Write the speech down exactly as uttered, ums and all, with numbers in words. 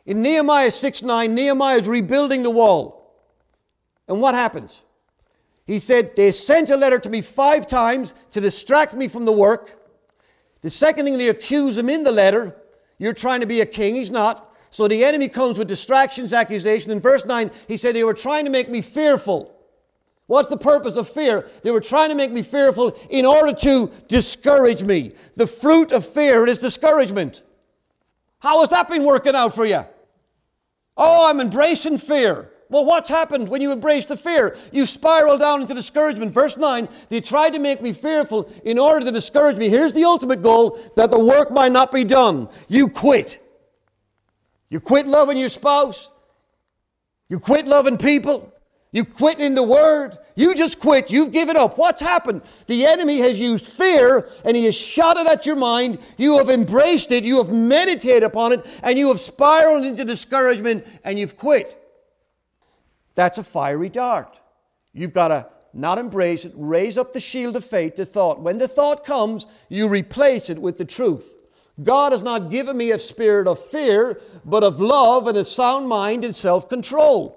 In Nehemiah six nine, Nehemiah is rebuilding the wall. And what happens? He said, they sent a letter to me five times to distract me from the work. The second thing, they accuse him in the letter, you're trying to be a king. He's not. So the enemy comes with distractions, accusation. In verse nine, he said, they were trying to make me fearful. What's the purpose of fear? They were trying to make me fearful in order to discourage me. The fruit of fear is discouragement. How has that been working out for you? Oh, I'm embracing fear. Well, what's happened when you embrace the fear? You spiral down into discouragement. Verse nine, they tried to make me fearful in order to discourage me. Here's the ultimate goal, that the work might not be done. You quit. You quit loving your spouse. You quit loving people. You quit in the Word. You just quit. You've given up. What's happened? The enemy has used fear and he has shot it at your mind. You have embraced it. You have meditated upon it and you have spiraled into discouragement and you've quit. That's a fiery dart. You've got to not embrace it. Raise up the shield of faith, the thought. When the thought comes, you replace it with the truth. God has not given me a spirit of fear, but of love and a sound mind and self-control.